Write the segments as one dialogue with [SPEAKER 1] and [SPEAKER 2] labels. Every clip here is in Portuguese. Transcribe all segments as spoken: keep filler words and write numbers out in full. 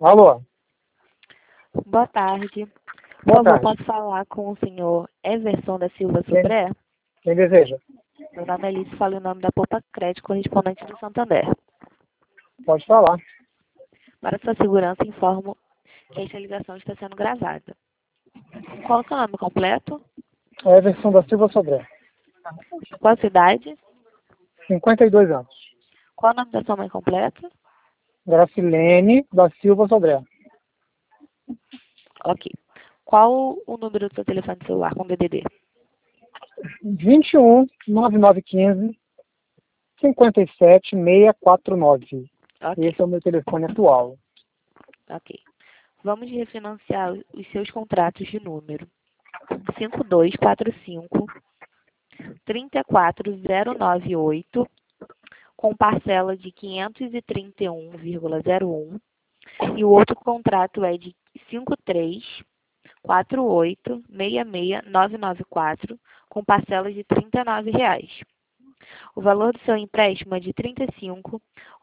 [SPEAKER 1] Alô,
[SPEAKER 2] Boa tarde. Por
[SPEAKER 1] boa
[SPEAKER 2] favor,
[SPEAKER 1] tarde.
[SPEAKER 2] posso falar com o senhor Everson da Silva
[SPEAKER 1] Quem,
[SPEAKER 2] Supré?
[SPEAKER 1] quem deseja?
[SPEAKER 2] Meu nome é Alice, falo em nome da Poupa Crédito, correspondente do Santander.
[SPEAKER 1] Pode falar.
[SPEAKER 2] Para sua segurança, informo que esta ligação está sendo gravada. Qual o seu nome completo?
[SPEAKER 1] Everson da Silva Sodré,
[SPEAKER 2] Qual a sua idade?
[SPEAKER 1] cinquenta e dois anos.
[SPEAKER 2] Qual o nome da sua mãe completa?
[SPEAKER 1] Gracilene da Silva Sodré,
[SPEAKER 2] Ok. Qual o número do seu telefone celular com D D D?
[SPEAKER 1] vinte e um, nove nove um cinco, cinquenta e sete, seiscentos e quarenta e nove.
[SPEAKER 2] Ok,
[SPEAKER 1] Esse é o meu telefone atual.
[SPEAKER 2] ok. Vamos refinanciar os seus contratos de número cinco dois quatro cinco, três quatro zero nove oito, com parcela de quinhentos e trinta e um vírgula zero um, e o outro contrato é de cinco três quatro oito seis seis nove nove quatro, com parcela de trinta e nove reais. O valor do seu empréstimo é de trinta e cinco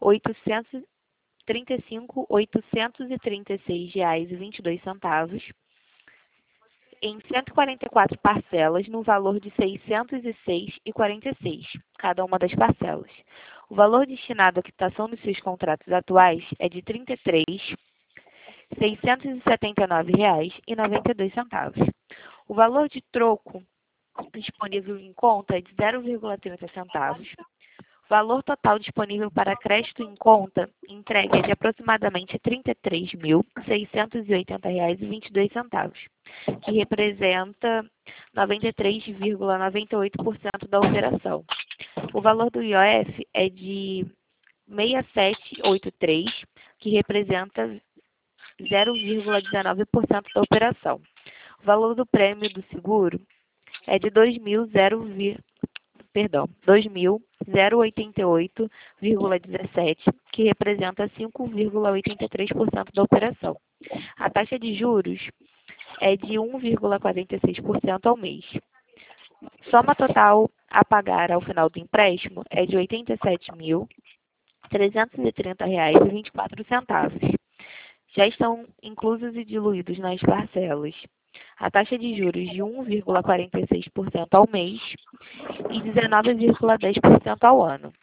[SPEAKER 2] mil oitocentos e trinta e seis reais e vinte e dois centavos, em cento e quarenta e quatro parcelas no valor de seiscentos e seis reais e quarenta e seis centavos, cada uma das parcelas. O valor destinado à quitação dos seus contratos atuais é de trinta e três mil seiscentos e setenta e nove reais e noventa e dois centavos. O valor de troco disponível em conta é de zero vírgula trinta centavos. O valor total disponível para crédito em conta entregue é de aproximadamente trinta e três mil seiscentos e oitenta reais e vinte e dois centavos, que representa noventa e três vírgula noventa e oito por cento da operação. O valor do I O F é de seis mil setecentos e oitenta e três, que representa zero vírgula dezenove por cento da operação. O valor do prêmio do seguro é de dois mil, perdão, dois mil oitenta e oito vírgula dezessete, que representa cinco vírgula oitenta e três por cento da operação. A taxa de juros é de um vírgula quarenta e seis por cento ao mês. Soma total a pagar ao final do empréstimo é de oitenta e sete mil trezentos e trinta reais e vinte e quatro centavos. Já estão inclusos e diluídos nas parcelas a taxa de juros de um vírgula quarenta e seis por cento ao mês e dezenove vírgula dez por cento ao ano.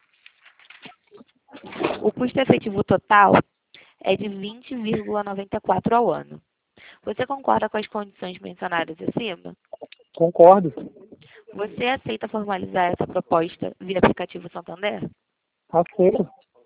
[SPEAKER 2] O custo efetivo total é de vinte vírgula noventa e quatro ao ano. Você concorda com as condições mencionadas acima?
[SPEAKER 1] Concordo.
[SPEAKER 2] Você aceita formalizar essa proposta via aplicativo Santander?
[SPEAKER 1] Aceito.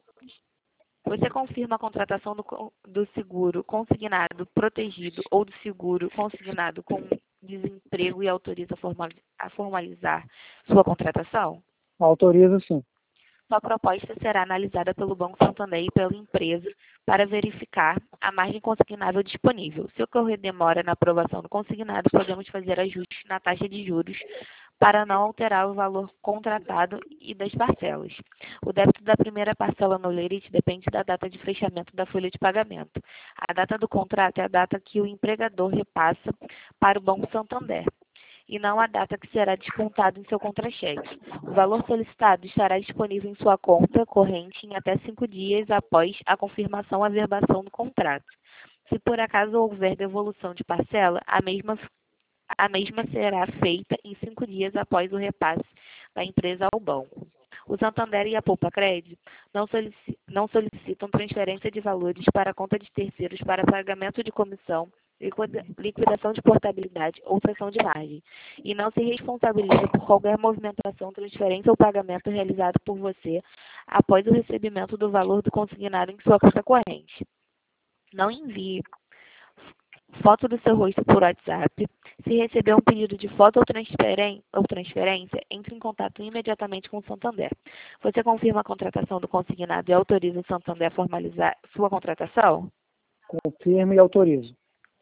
[SPEAKER 2] Você confirma a contratação do, do seguro consignado protegido ou do seguro consignado com desemprego e autoriza a formalizar sua contratação?
[SPEAKER 1] Autorizo sim.
[SPEAKER 2] Sua proposta será analisada pelo Banco Santander e pela empresa para verificar a margem consignável disponível. Se ocorrer demora na aprovação do consignado, podemos fazer ajustes na taxa de juros para não alterar o valor contratado e das parcelas. O débito da primeira parcela no lerite depende da data de fechamento da folha de pagamento. A data do contrato é a data que o empregador repassa para o Banco Santander, e não a data que será descontado em seu contra-cheque. O valor solicitado estará disponível em sua conta corrente em até cinco dias após a confirmação ou averbação do contrato. Se por acaso houver devolução de parcela, a mesma, a mesma será feita em cinco dias após o repasse da empresa ao banco. O Santander e a Poupa Crédito não, solici não solicitam transferência de valores para a conta de terceiros para pagamento de comissão, liquidação de portabilidade ou cessão de margem, e não se responsabiliza por qualquer movimentação, transferência ou pagamento realizado por você após o recebimento do valor do consignado em sua conta corrente. Não envie foto do seu rosto por WhatsApp. Se receber um pedido de foto ou transferência, entre em contato imediatamente com o Santander. Você confirma a contratação do consignado e autoriza o Santander a formalizar sua contratação?
[SPEAKER 1] Confirmo e autorizo.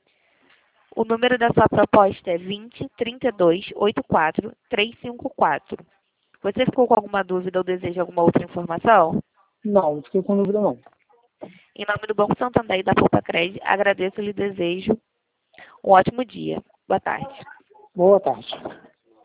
[SPEAKER 2] O número da sua proposta é vinte, trinta e dois, oitenta e quatro, trezentos e cinquenta e quatro. Você ficou com alguma dúvida ou deseja alguma outra informação?
[SPEAKER 1] Não, não fiquei com dúvida não.
[SPEAKER 2] Em nome do Banco Santander e da Poupa Crédito, agradeço e lhe desejo um ótimo dia. Boa tarde.
[SPEAKER 1] Boa tarde.